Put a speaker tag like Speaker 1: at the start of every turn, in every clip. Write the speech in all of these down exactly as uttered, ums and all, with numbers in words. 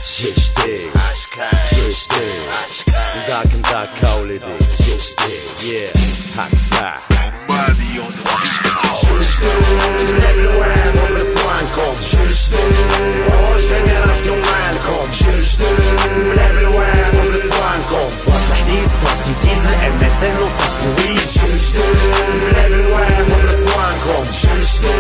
Speaker 1: جيشتي جيشتي نداك نداك ولدي جيشتي yeah هتسمع جيشتي الالوان وبطوانكم جيشتي جينيراسيون مالكم جيشتي الالوان وبطوانكم سواش تحديث سواش ديزل ام اس ان وصف لويس جيشتي الالوان وبطوانكم جيشتي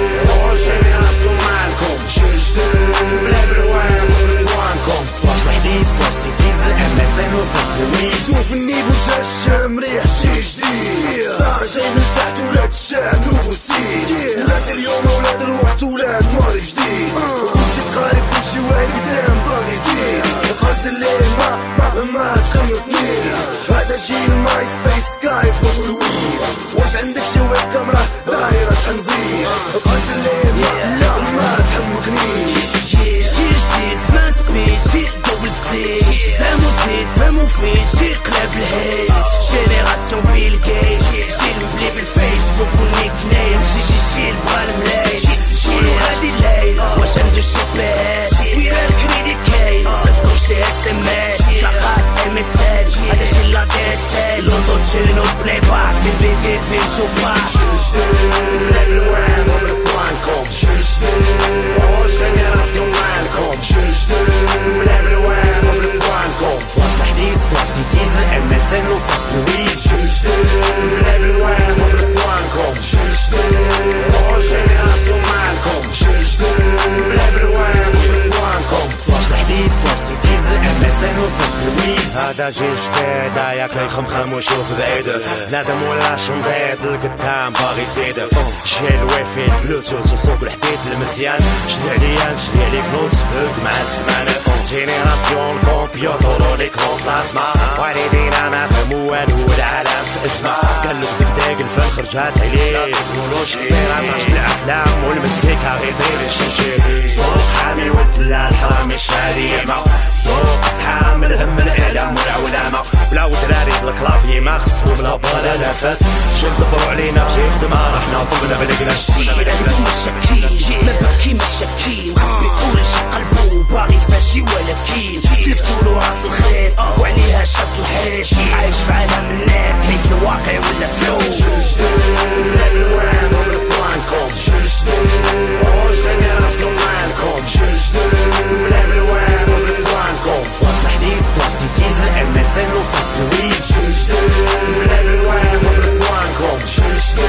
Speaker 1: جينيراسيون مالكم جيشتي الالوان وبطوانكم سواش تحديث سواش ديزل ام اس ان وصف لويس
Speaker 2: شوف النيفو تا الشام ريح شي جديد صار جاي من تحت ولاد الشام نوفو سيد ولاد اليوم ولاد الوقت ولاد ماضي جديد كلشي قارب كلشي واعي قدام باغي يزيد القاس الليل ما ما ما تقنطني هذا جيل ماي سبيس سكاي فوق الويد واش عندك شي ويب كاميرا دايرة تحنزير القاس الليل ما لا ما تحمقنيش
Speaker 3: شي جديد سمعت بيت شي دوبل سيت زامو زيد فهمو فين شي قلب الهيت جينيراسيون بيل جيت شي المبلي بالفيسبوك والنيك نايم شي شي شي بغا الملاي شي هادي الليل واش عندو شي بلاد ويا الكريدي كاين صيفطو شي اس ام اس تلقات ام اس ال هذا شي لا دي اس ال لوطو تشينو بلاي باك في البيكي في التوباك
Speaker 1: جيشتي الالوان وبطوانكم جيشتي جينيراسيون مالكم جيشتي الالوان وبطوانكم سواش تحديث سواش ديزل ام اس ان وصف لويس جيشتي الالوان وبطوانكم جيشتي جينيراسيون مالكم جيشتي الالوان وبطوانكم سواش تحديث سواش ديزل ام اس ان وصف لويس هذا جيل جديد يا كيخمخم ويشوف بعيد نادم ولا شنطيط القدام باغي يزيد جيل ويفي بلوتوث الصوت الحديد المزيان شد عليا نشري عليك نوتس بوك مع الزمان جينيراسيون كومبيوتر وليكرون بلازما والدينا ما فهمو والو العالم في اسمه قالو دقداق الفن خرجات عليه تكنولوجي طيران الافلام والمزيكا غير داير الشمشير سوق حامي والدلال حرامي شادي يعمى سوق صحام الهم الاعلام والعولمه بلا ودراري بالكلافي ما خصهم لا بلا نفس شد دبروا علينا بشي خدمه رحنا طبنا بالقلاش
Speaker 3: عندهم الشكين ما بكي ما شكين بيقول شي قلبو باغي فاشي ولا كين تلفتولو راس الخيط وعليها شط الحيش عايش في عالم النت حيت الواقع ولا فلو
Speaker 1: جيشتي الالوان وبطوانكم جيشتي جينيراسيون مالكم جيشتي الالوان وبطوانكم سواش تحديث سواش ديزل ام اس ان وصف لويس جيشتي الالوان وبطوانكم جيشتي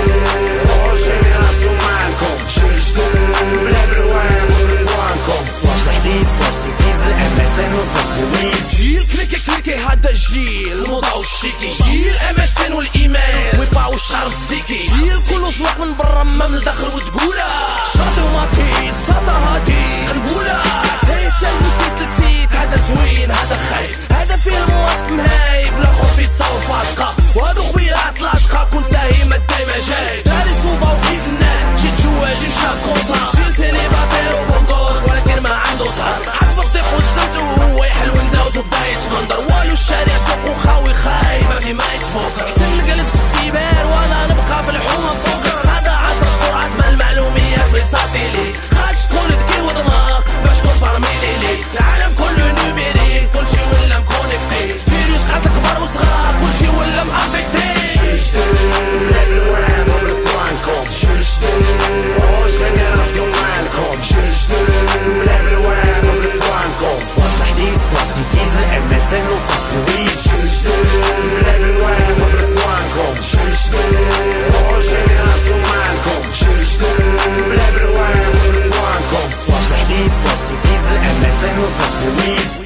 Speaker 1: جينيراسيون مالكم جيشتي الالوان وبطوانكم سواش تحديث سواش ديزل ام اس ان وصف لويس
Speaker 2: جيل كليكي كليكي هذا الجيل الموضة والشيكي جيل ام اس ان والايمان ويباع وشعر الزيكي جيل كله سواق من برا ما من الداخل وتقولها شاطر وماطي الساطة هادي قنبولة هيتا نسيت نسيت هذا زوين هذا خايب هذا فيلم ماسك مهايب لا خوف يتصاوب فاسقة وهادو خويات لاصقة كنت هيما دايما جاي داري صوبة وقيفنا جيت جواجي مشى كونطا جيل سيليباتير وبونكوس ولكن ما عنده صهر حسب الضيق وزنته هو يحل ونداوز وبايت منظر والو الشارع سوق وخاوي خاي ما في ما يتفوكر سن الجلس في السيبان وانا نبقى في الحومة بوكر هذا عصر السرعة اسمها المعلوميات بيصافي لي خاص تكون ذكي ودماغ باش تكون فرميلي لي العالم كله نوميريك كلشي ولا مكونيكتي فيروس خاصة كبار وصغار كلشي ولا مافيكتي
Speaker 1: جيشتي الالوان وبطوانكم جيشتي جينيراسيون مالكم جيشتي الالوان وبطوانكم سواش تحديث سواش ديزل ام اس ان وصف لويس جيشتي الالوان وبطوانكم جيشتي جينيراسيون مالكم جيشتي الالوان وبطوانكم سواش تحديث سواش ديزل ام اس ان وصف لويس